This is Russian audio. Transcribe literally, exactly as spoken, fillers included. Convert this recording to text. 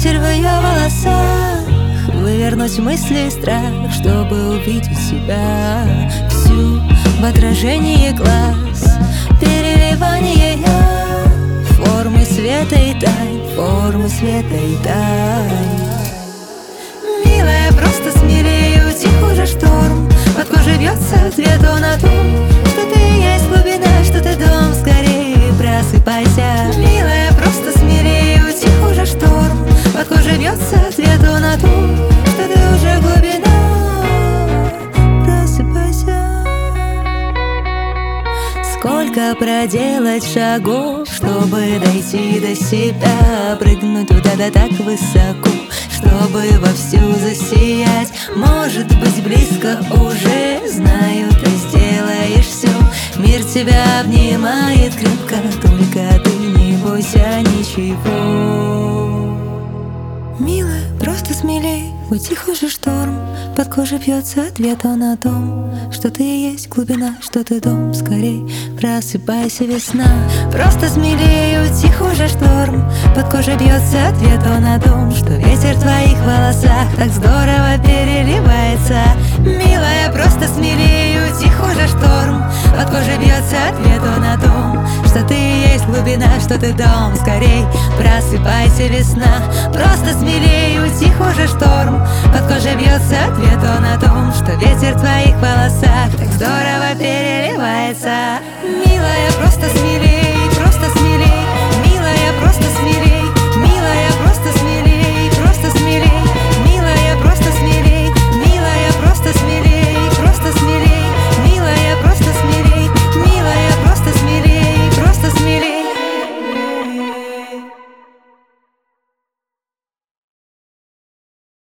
ветер в ее волосах, вывернуть мысли страх, чтобы увидеть себя всю в отражении глаз, переливание формы света и тайн, формы света и тайн. Милая, просто смелее, утих уже шторм, под кожей бьется ответ на то, что ты есть глубина, что ты дом, скорее просыпайся. Милая, просто смелее, утих уже шторм, под кожей бьется ответ на то, что ты уже глубина, просыпайся. Сколько проделать шагов, чтобы дойти до себя, прыгнуть туда да так высоко, чтобы вовсю засиять. Может быть, близко уже, знаю, ты сделаешь все. Мир тебя обнимает крепко, только ты не бойся ничего. Милая, просто смелей, утих уже шторм, под кожей бьется ответ на том, что ты есть глубина, что ты дом, скорей просыпайся, весна. Просто смелей, утих уже шторм, под кожей бьется ответ на том, что ветер в твоих волосах так здорово переливается. Милая, просто смелей, утих уже шторм, под кожей бьется ответ на том, что ты есть глубина, что ты дом, скорей просыпайся, весна. Просто смелей, утих уже шторм, под кожей бьется ответ на том, что ветер в твоих волосах так здорово переливается. Милая, просто